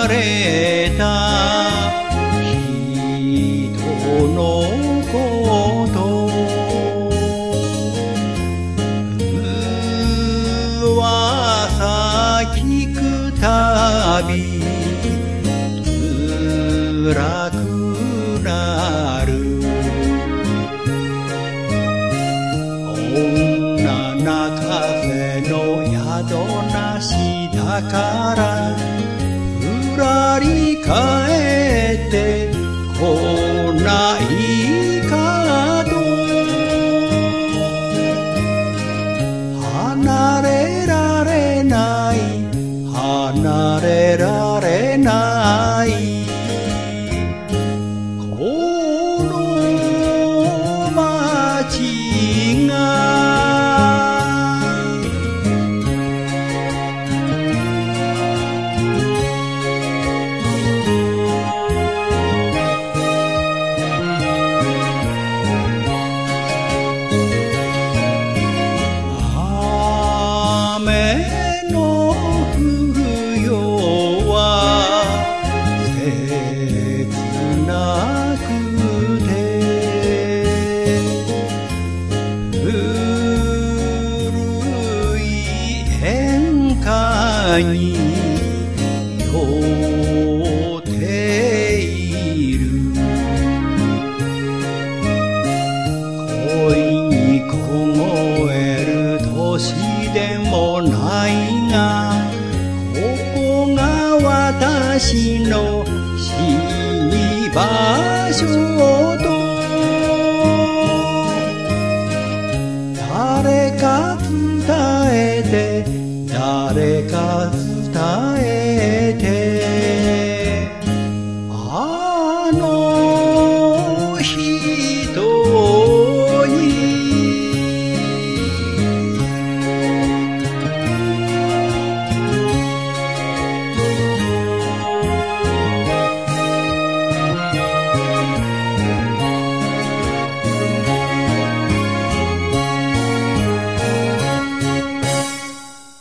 れた人のこと噂聞くたび辛くなる女なカフェの宿なしだからふらり帰ってこないかと離れられない離れられないこの街が雨の降る夜は切なくて古い変化に酔っている恋に凍える年でもないがここが私の死に場所と誰か伝えて誰か伝えてあの